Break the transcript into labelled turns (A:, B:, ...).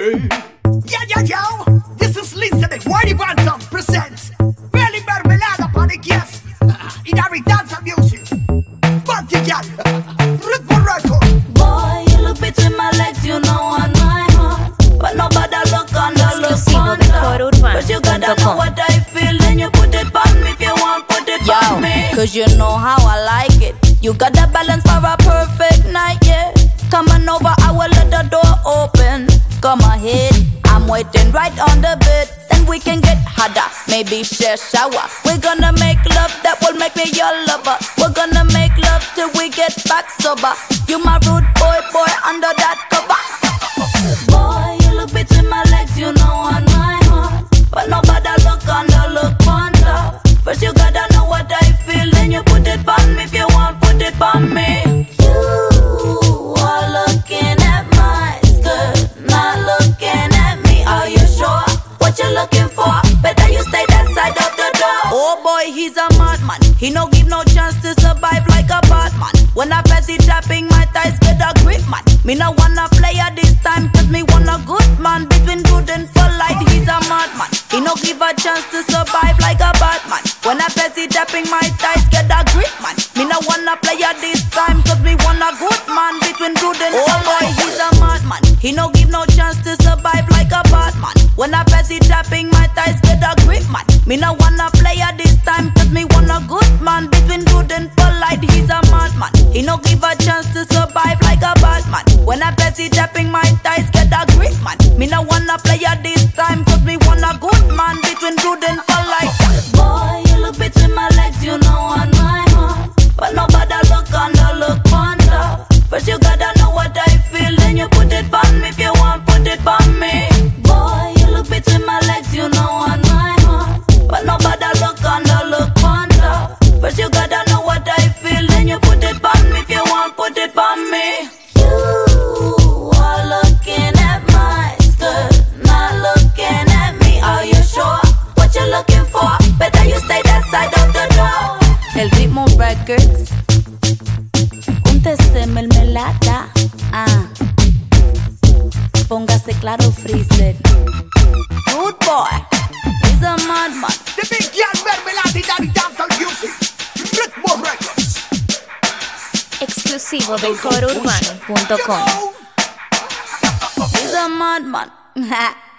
A: Yo, this is Lisa the Whitey Bantam presents Belly Mermelada upon the guest in every dance of music. Bunty Gal, Rhythm Record.
B: Boy, you look between my legs, you know on my heart. But nobody look on the look on top. But you gotta know what I feel, then you put it on me if you want, put it on me. Cause you know how I like it. You got the balance for a perfect night, yeah. Come on over, I will let the door open. Come ahead, I'm waiting right on the bed. Then we can get harder, maybe share shower. We're gonna make love that will make me your lover. We're gonna make love till we get back sober. You my rude boy under that cover. Boy, you look between my legs, you know on my heart. But nobody look on the look on top. First you gotta know what I feel, then you put it on me if you want, put it on me. You are looking at my skirt, not looking at me. Are you sure what you're looking for? Better you stay that side of the door. Oh boy, he's a madman. He no give no chance to survive like a bad man. When I pass it tapping, my thighs get a grip, man. Me no wanna play at this time, cause me want a good man. Between good and polite, he's a madman. He no give a chance to survive like a bad man. When I pass it tapping, my thighs get a grip, man. Me no wanna play at this time, cause me want a good man. Between good and polite, boy, he's a madman. He no give no chance to survive like a bad man. When I pass it tapping, my thighs get a grip, man. Me no wanna play at this time, cause me want a good man. Between good and polite, he's a madman. He no give a chance to survive like a bad man. When I pass it tapping, my thighs get a grip, man. Me no wanna play at this time, cause me want a good man. Between good and polite. Boy, you look between my legs, you know on my heart. But nobody look on the look on top. First you gotta know what I feel, then you put it on me if you want, put it on me. Boy, you look between my legs, you know on my heart. But nobody look on the look on top. First you gotta know what I feel, then you put it on me if you want, put it on me. You are looking at my skirt, not looking at me. Are you sure what you're looking for? Better you stay that side of the door. El Ritmo Records. Úntese mermelada. Póngase claro, Freezer. Good boy. He's a madman.
A: The big girl Mermelada in every dance of music. Rhythm Records.
C: Exclusivo de corourbano.com.
B: He's a madman.